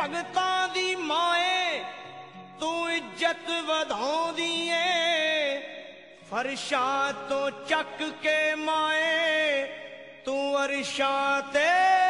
ਭਗਤਾਂ ਦੀ ਮਾਏ ਤੂੰ ਇੱਜ਼ਤ ਵਧਾਉਂਦੀ ਏ। ਫਰਸ਼ਾਂ ਤੋਂ ਚੱਕ ਕੇ ਮਾਏ ਤੂੰ ਅਰਸ਼ਾਂ ਤੇ